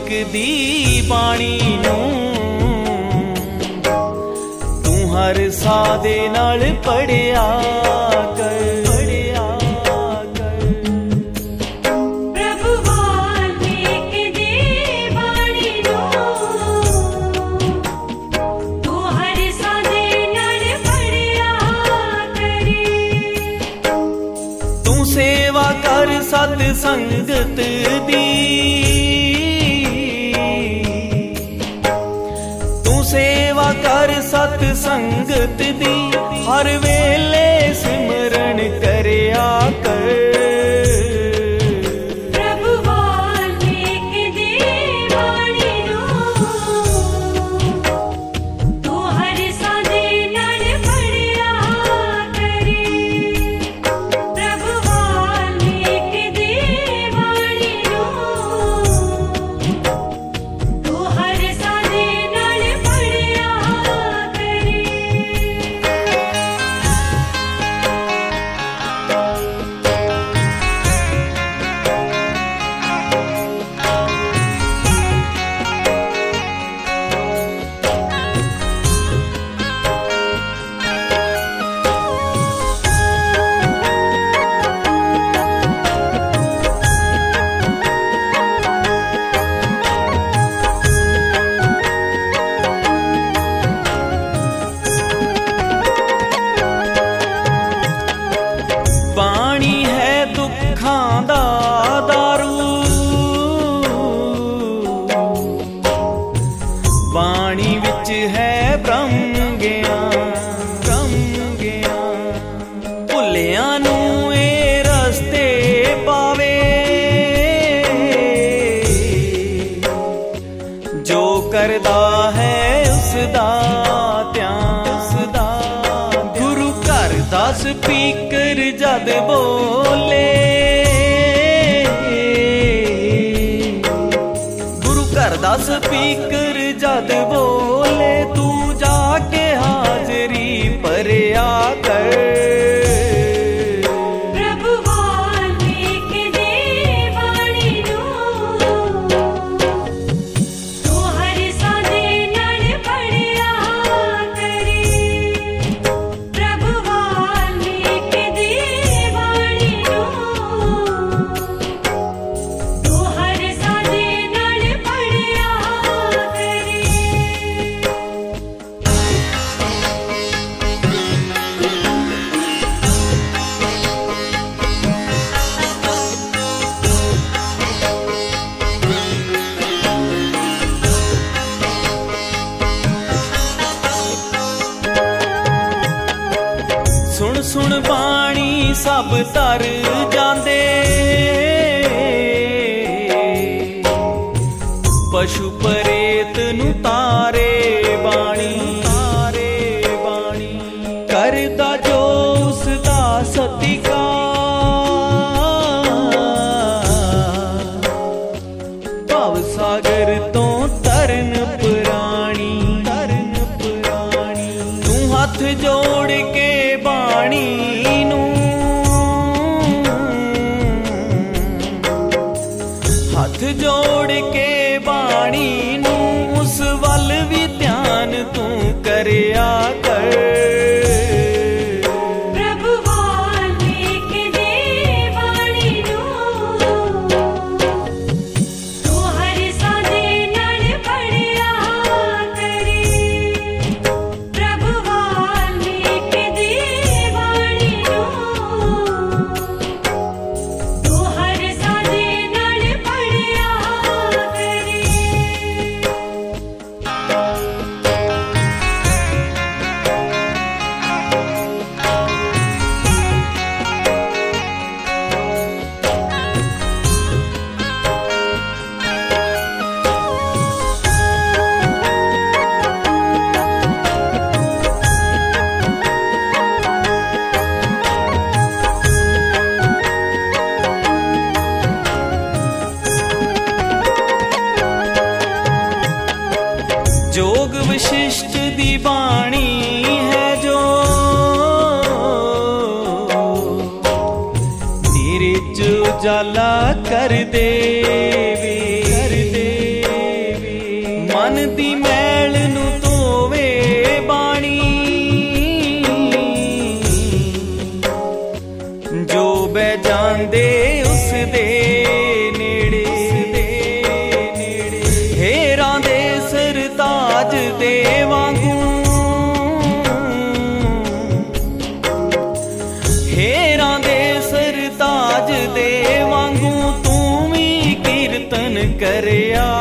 दी बाणी नूं तू हर सादे नाल पढ़िया कर। सेवा कर सत संगत दी, तू सेवा कर सत संगत दी, हर वेले सिमरन करया कर। बाणी है दुखां दा दारू, बाणी विच है ब्रह्म ज्ञान, भुलियां नूं ए रस्ते पावे, जो करदा है उसदा ध्यान। गुरु घर दा स्पीकर जद बोले, गुरु घर दा स्पीकर जद बोले, तू जाके हाजरी भरिया कर। सुन सुन बाणी सब तर जांदे, पशु परेत नूं तारे बाणी, करदा जो उसदा सत्कार, भव सागर तो तरन पुराणी, तू हाथ जोड़ के बाणी नूं, हाथ जोड़ के बाणी नूं, उस वल भी ध्यान तू करया कर। जोग विशिष्ट दी बाणी है जो, नीरे च उजाला कर देवे, ਮਨ ਦੀ ਮੈਲ ਨੂੰ ਧੋਵੇ ਬਾਣੀ, ਜੋ ਬਹਿ ਜਾਂਦੇ ਉਸ ਦੇ ਨੇੜੇ, ਹੇਰਾਂ ਦੇ ਸਰਤਾਜ ਦੇ ਵਾਂਗੂ, ਹੇਰਾਂ ਦੇ ਸਰਤਾਜ ਦੇ ਵਾਂਗੂ ਤੂੰ ਵੀ ਕੀਰਤਨ ਕਰਿਆ